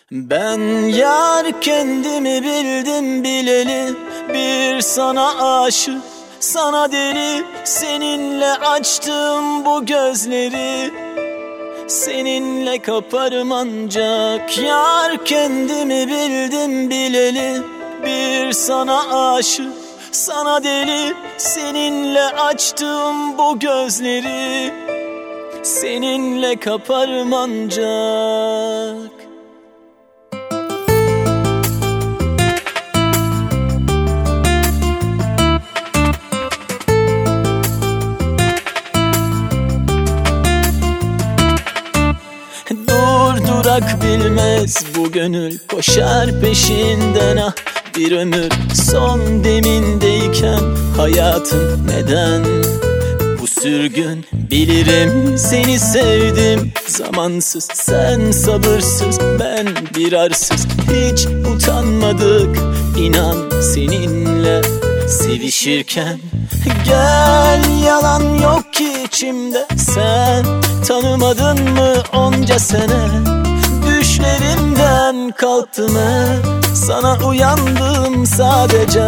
Ben yar kendimi bildim bileli, bir sana aşık, sana deli. Seninle açtım bu gözleri, seninle kaparım ancak. Yar kendimi bildim bileli, bir sana aşık, sana deli. Seninle açtım bu gözleri, seninle kaparım ancak. Durdurak bilmez bu gönül, koşar peşinden ah bir ömür. Son demindeyken hayatım neden bu sürgün? Bilirim seni sevdim zamansız, sen sabırsız, ben bir arsız. Hiç utanmadık inan seninle sevişirken. Gel, yalan yok ki içimde, sen tanımadın mı onca sene? Düşlerimden kalktım hep, sana uyandım sadece.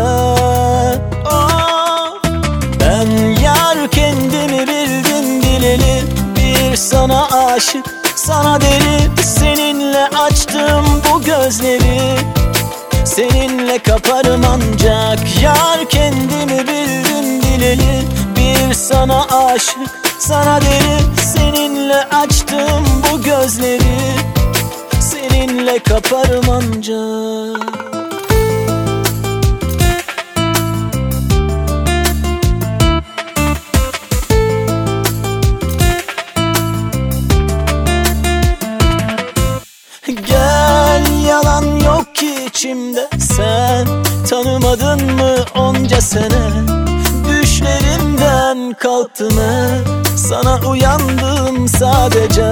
Oh, ben yar kendimi bildim bileli, bir sana aşık, sana deli. Seninle açtım bu gözleri, seninle kaparım ancak. Yar kendimi bildim bileli, bir sana aşık, sana deli. Seninle açtım bu gözleri, seninle kaparım ancak. Gel, yalan yok ki içimde, sen tanımadın mı onca sene? Düşlerimden kalktım hep, sana uyandım sadece.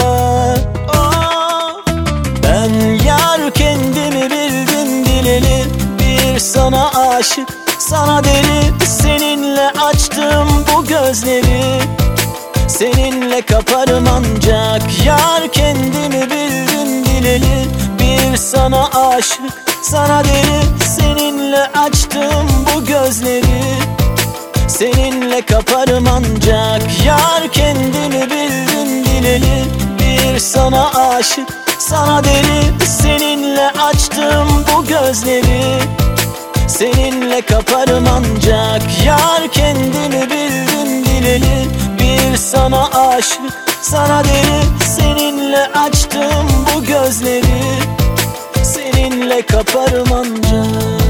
Oh, ben yar kendimi bildim bileli, bir sana aşık, sana deli. Seninle açtım bu gözleri, seninle kaparım ancak. Yar kendimi bildim bileli, bir sana aşık, sana deli. Seninle açtım bu gözleri, seninle kaparım ancak. Yar kendimi bildim bileli, bir sana aşık, sana deli. Seninle açtım bu gözleri, seninle kaparım ancak. Yar kendimi bildim bileli, bir sana aşık, sana deli. Seninle açtım bu gözleri, seninle kaparım ancak.